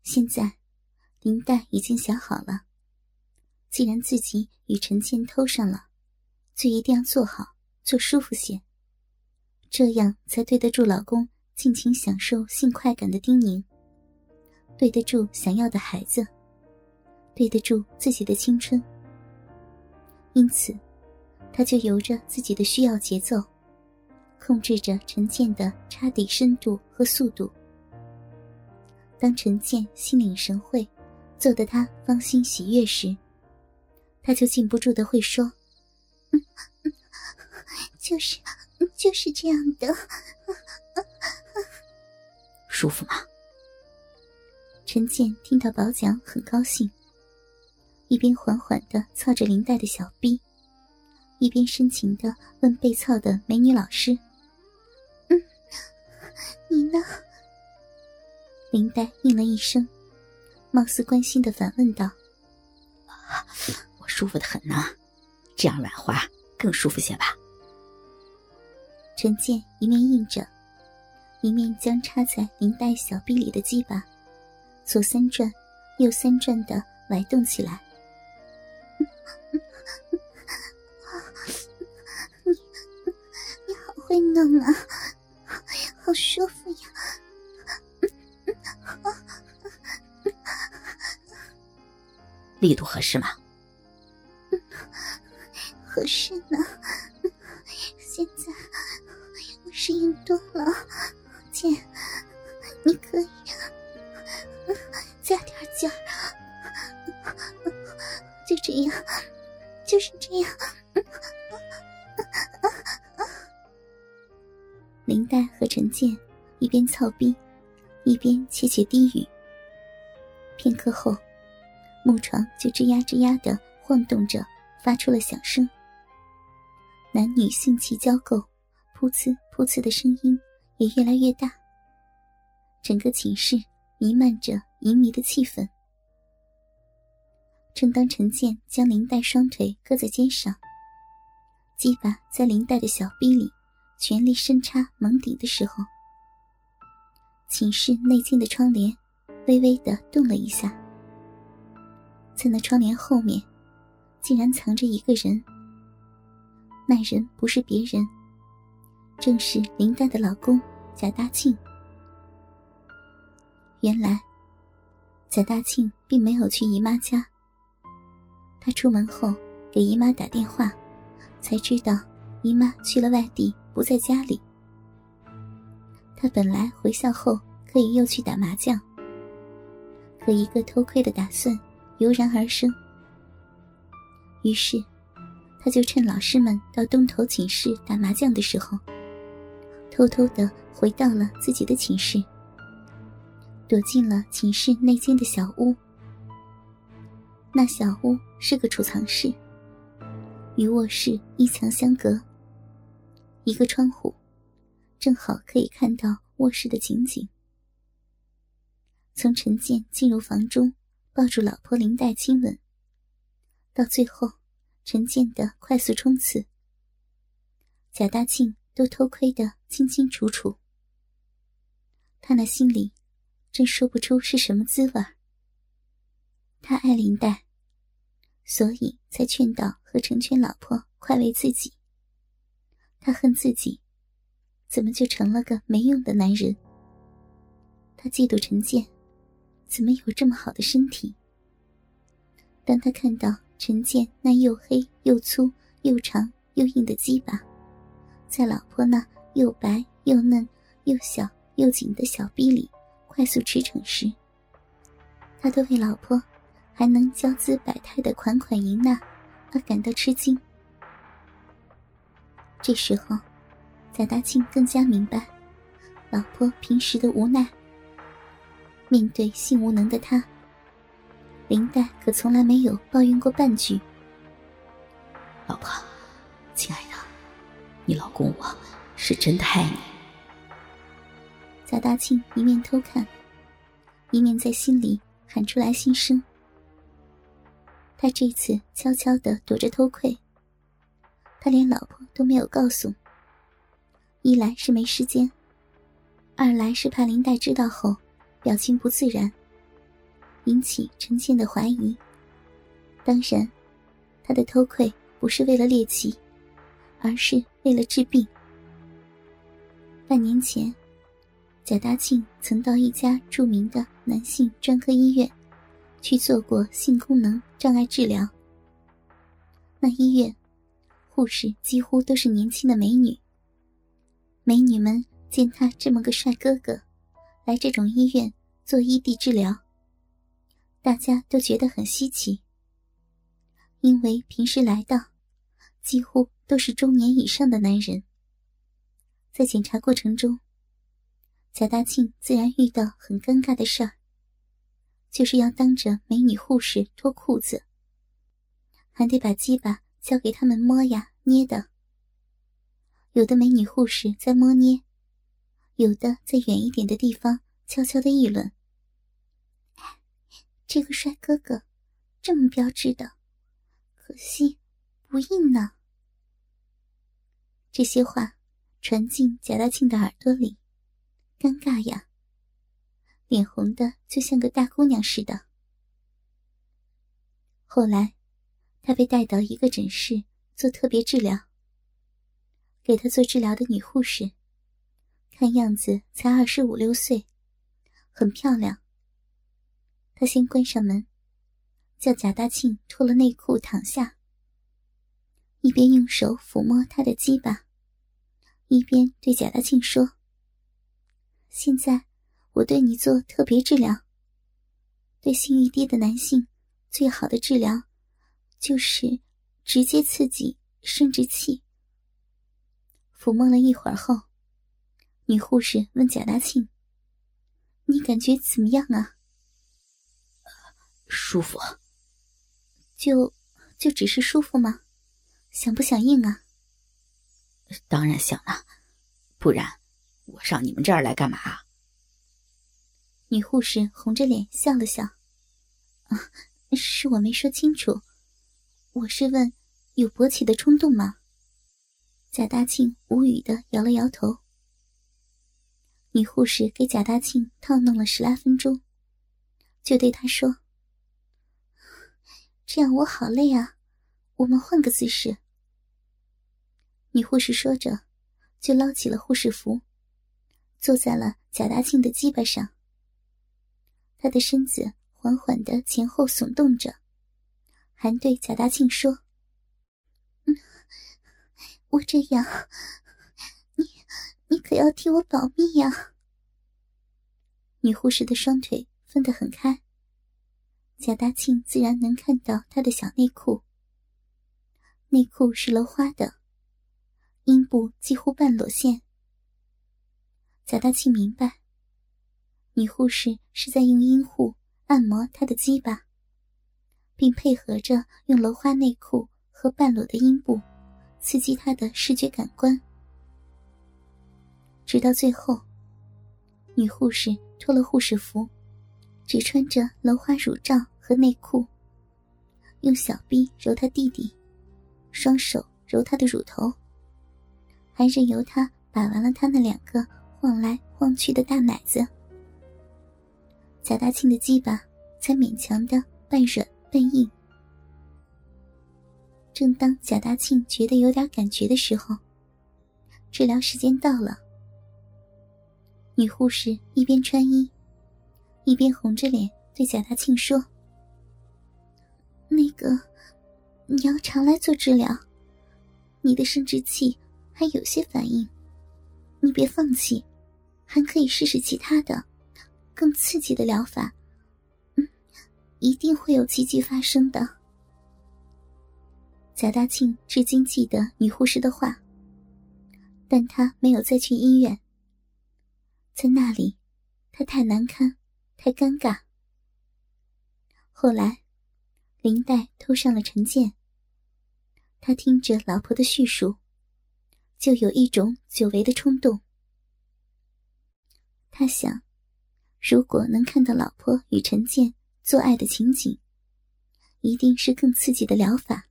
现在林黛已经想好了，既然自己与陈建偷上了，就一定要做好，做舒服些，这样才对得住老公尽情享受性快感的叮咛，对得住想要的孩子，对得住自己的青春。因此她就由着自己的需要节奏，控制着陈建的插底深度和速度。当陈建心领神会，做得他芳心喜悦时，他就禁不住的会说：就是这样的。 舒服吗？ 陈建听到褒奖很高兴，一边缓缓地操着林黛的小臂，一边深情地问被操的美女老师：你呢？林黛应了一声，貌似关心地反问道： 我舒服得很呢，这样软滑更舒服些吧。 陈建一面应着，一面将插在林黛小臂里的鸡巴左3转右3转地摆动起来。你好会弄啊，好舒服呀。 力度合适吗？ 合适呢，现在我适应多了，姐，你可以加点劲儿，就这样，就是这样。林黛和陈建一边操逼，一边窃窃低语。片刻后，木床就吱呀吱呀地晃动着，发出了响声。男女性器交媾，噗呲噗呲的声音也越来越大。整个寝室弥漫着淫靡的气氛。正当陈建将林黛双腿搁在肩上，鸡巴在林黛的小臂里全力深插猛顶的时候，寝室内间的窗帘微微地动了一下。在那窗帘后面竟然藏着一个人，那人不是别人，正是林黛的老公贾大庆。原来贾大庆并没有去姨妈家，他出门后给姨妈打电话，才知道姨妈去了外地，不在家里。他本来回校后可以又去打麻将，可一个偷窥的打算油然而生。于是他就趁老师们到东头寝室打麻将的时候，偷偷地回到了自己的寝室，躲进了寝室内间的小屋。那小屋是个储藏室，与卧室一墙相隔，一个窗户，正好可以看到卧室的情景。从陈建进入房中抱住老婆林黛亲吻，到最后陈建的快速冲刺，贾大庆都偷窥得清清楚楚。他那心里真说不出是什么滋味。他爱林黛，所以才劝导和成全老婆快为自己。他恨自己怎么就成了个没用的男人。他嫉妒陈建怎么有这么好的身体。当他看到陈建那又黑又粗又长又硬的鸡巴在老婆那又白又嫩又小又紧的小臂里快速驰骋时，他都为老婆还能娇姿百态的款款淫纳而感到吃惊。这时候贾大庆更加明白老婆平时的无奈。面对性无能的他，林黛可从来没有抱怨过半句。 老婆，亲爱的，你老公我是真的爱你。 贾大庆一面偷看，一面在心里喊出来心声。他这次悄悄地躲着偷窥，他连老婆都没有告诉。一来是没时间，二来是怕林黛知道后表情不自然， 引起陈建的怀疑。当然，他的偷窥不是为了猎奇，而是为了治病。半年前，贾大庆曾到一家著名的男性专科医院去做过性功能障碍治疗。那医院护士几乎都是年轻的美女，美女们见他这么个帅哥哥来这种医院做异地治疗，大家都觉得很稀奇，因为平时来到几乎都是中年以上的男人。在检查过程中，贾大庆自然遇到很尴尬的事儿，就是要当着美女护士脱裤子，还得把鸡巴交给他们摸呀捏的。有的美女护士在摸捏，有的在远一点的地方悄悄地议论：这个帅哥哥这么标致的，可惜不硬呢。这些话传进贾大庆的耳朵里，尴尬呀，脸红的就像个大姑娘似的。后来他被带到一个诊室做特别治疗，给他做治疗的女护士看样子才25、26岁，很漂亮。他先关上门，叫贾大庆脱了内裤躺下，一边用手抚摸他的鸡巴，一边对贾大庆说：现在我对你做特别治疗，对性欲低的男性最好的治疗就是直接刺激生殖器。抚摸了一会儿后，女护士问贾大庆：你感觉怎么样啊？ 舒服。 就只是舒服吗？想不想硬啊？ 当然想了，不然我上你们这儿来干嘛？ 女护士红着脸笑了笑：是我没说清楚，我是问有勃起的冲动吗？贾大庆无语地摇了摇头。女护士给贾大庆套弄了10来分钟，就对他说：这样我好累啊，我们换个姿势。女护士说着就捞起了护士服，坐在了贾大庆的鸡巴上。她的身子缓缓地前后耸动着，还对贾大庆说：我这样你可要替我保密呀。女护士的双腿分得很开，贾大庆自然能看到她的小内裤，内裤是镂花的，阴部几乎半裸现。贾大庆明白，女护士是在用阴户按摩她的鸡巴，并配合着用镂花内裤和半裸的阴部刺激她的视觉感官。直到最后，女护士脱了护士服，只穿着镂花乳罩和内裤，用小臂揉她弟弟，双手揉她的乳头，还任由她把玩了她那2个晃来晃去的大奶子。贾大庆的鸡巴才勉强的半软半硬。正当贾大庆觉得有点感觉的时候，治疗时间到了。女护士一边穿衣，一边红着脸对贾大庆说：那个，你要常来做治疗，你的生殖器还有些反应，你别放弃，还可以试试其他的更刺激的疗法，一定会有奇迹发生的。贾大庆至今记得女护士的话，但他没有再去医院，在那里他太难堪，太尴尬。后来林黛偷上了陈建，他听着老婆的叙述，就有一种久违的冲动。他想，如果能看到老婆与陈建做爱的情景，一定是更刺激的疗法。